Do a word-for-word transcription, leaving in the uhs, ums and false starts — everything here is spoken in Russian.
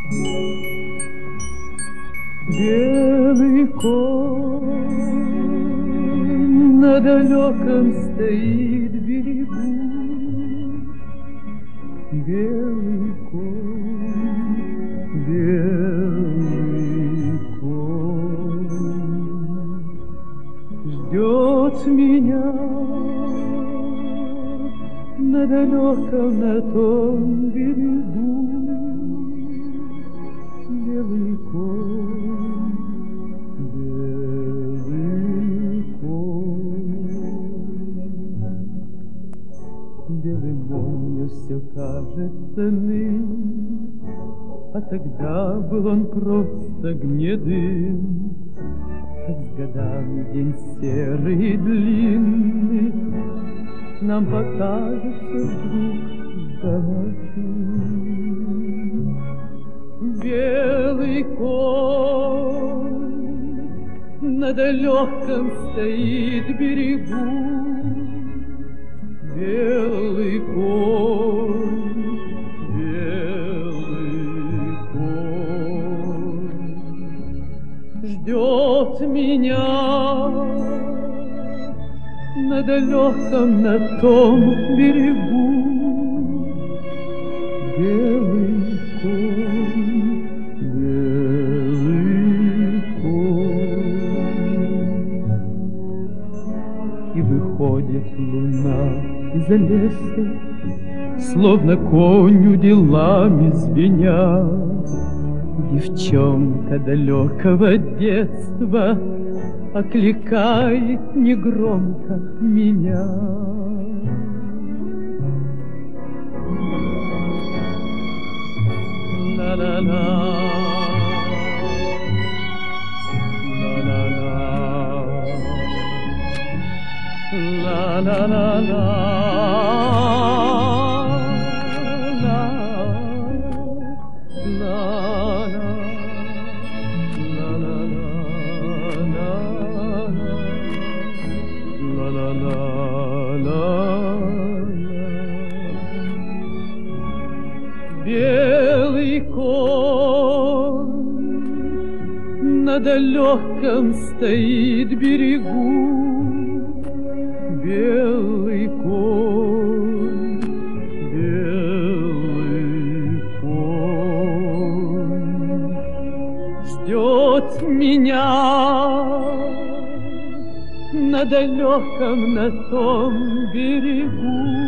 Белый конь на далеком стоит берегу, белый конь, белый конь ждет меня на далеком, на том берегу, белый конь, белый конь. Белым он мне все кажется ныне, а тогда был он просто гнедым. Как с годами день серый и длинный нам покажется вдруг золотым. Белый конь на далеком стоит берегу, белый конь, белый конь ждет меня на далеком, на том берегу, белый конь, белый конь. И выходит луна из-за леса, словно конью делами звеня. Девчонка далекого детства окликает негромко меня. Ла-ла-ла, ла-ла-ла, ла-ла-ла-ла. Белый конь на далеком стоит берегу, белый конь, белый конь ждет меня на далеком, на том берегу.